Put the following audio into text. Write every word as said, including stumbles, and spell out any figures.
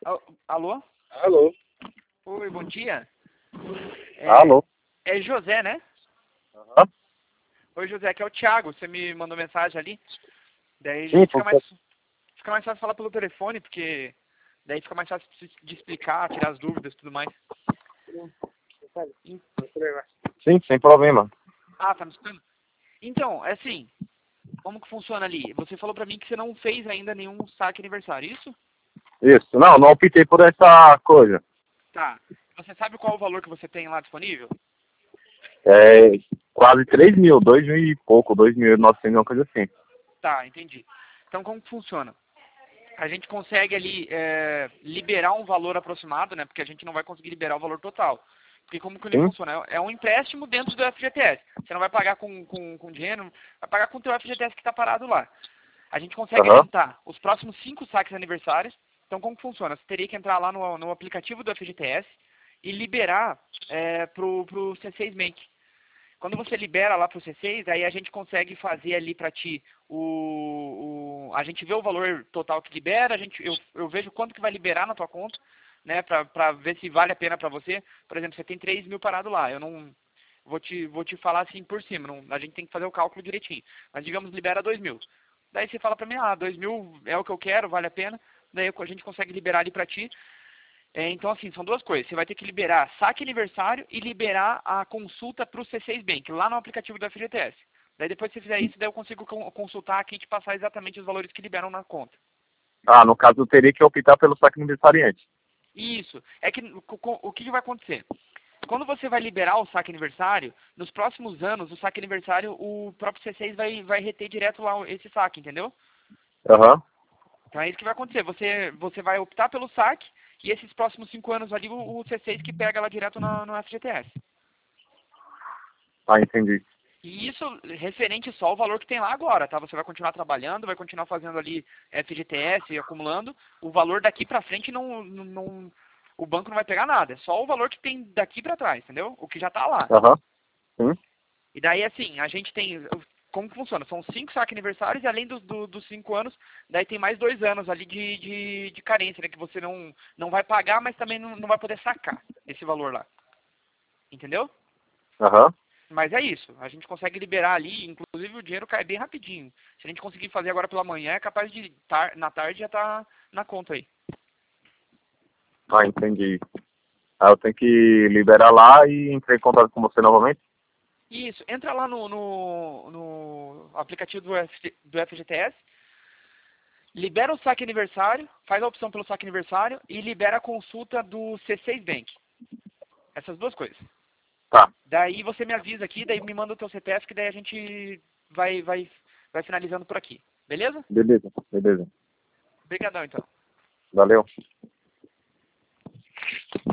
Al- Alô? Alô? Oi, bom dia. É, Alô? é José, né? Aham. Oi, José, aqui é o Thiago. Você me mandou mensagem ali. Daí Sim, fica por mais, favor. fica mais fácil falar pelo telefone, porque daí fica mais fácil de explicar, tirar as dúvidas e tudo mais. Sim, sem problema. Ah, tá me escutando? Então, é assim, como que funciona ali? Você falou pra mim que você não fez ainda nenhum saque aniversário, isso? Isso. Não, não optei por essa coisa. Tá. Você sabe qual o valor que você tem lá disponível? É quase três mil, dois mil e pouco, dois mil e novecentos, uma coisa assim. Tá, entendi. Então, como que funciona? A gente consegue ali é, liberar um valor aproximado, né? Porque a gente não vai conseguir liberar o valor total. Porque como que ele Sim? funciona? É um empréstimo dentro do F G T S. Você não vai pagar com, com, com dinheiro, vai pagar com o teu F G T S que está parado lá. A gente consegue Aham. adiantar os próximos cinco saques aniversários. Então, como que funciona? Você teria que entrar lá no, no aplicativo do F G T S e liberar é, pro, pro C seis Bank. Quando você libera lá pro C seis, aí a gente consegue fazer ali para ti o, o... A gente vê o valor total que libera, a gente, eu, eu vejo quanto que vai liberar na tua conta, né? Pra, pra ver se vale a pena pra você. Por exemplo, você tem três mil parado lá. Eu não... Vou te, vou te falar assim por cima. Não, a gente tem que fazer o cálculo direitinho. Mas digamos, libera dois mil. Daí você fala pra mim, ah, dois mil é o que eu quero, vale a pena. Daí a gente consegue liberar ali pra ti. É, então, assim, são duas coisas. Você vai ter que liberar saque aniversário e liberar a consulta para o C seis Bank, lá no aplicativo do F G T S. Daí depois que você fizer isso, daí eu consigo con- consultar aqui e te passar exatamente os valores que liberam na conta. Ah, no caso eu teria que optar pelo saque aniversariante. Isso. É que co- co- o que que vai acontecer? Quando você vai liberar o saque aniversário, nos próximos anos, o saque aniversário, o próprio C seis vai, vai reter direto lá o- esse saque, entendeu? Aham. Então é isso que vai acontecer. Você, você vai optar pelo saque e esses próximos cinco anos ali, o, o C seis que pega lá direto no, no F G T S. Ah, entendi. E isso referente só ao valor que tem lá agora, tá? Você vai continuar trabalhando, vai continuar fazendo ali F G T S, acumulando. O valor daqui pra frente não, não, não- o banco não vai pegar nada. É só o valor que tem daqui pra trás, entendeu? O que já tá lá. Aham. Sim. E daí, assim, a gente tem... Como que funciona? São cinco saques aniversários e além do, do- dos cinco anos, daí tem mais dois anos ali de, de, de carência, né? Que você não, não vai pagar, mas também não, não vai poder sacar esse valor lá. Entendeu? Aham. Mas é isso, a gente consegue liberar ali, inclusive o dinheiro cai bem rapidinho. Se a gente conseguir fazer agora pela manhã, é capaz de tar na tarde já tá na conta aí. Ah, entendi. Ah, eu tenho que liberar lá e entrar em contato com você novamente? Isso, entra lá no, no, no aplicativo do, F, do F G T S, libera o saque aniversário, faz a opção pelo saque aniversário e libera a consulta do C seis Bank. Essas duas coisas. Tá. Daí você me avisa aqui, daí me manda o teu C P F, que daí a gente vai, vai, vai finalizando por aqui. Beleza? Beleza, beleza. Obrigadão então. Valeu.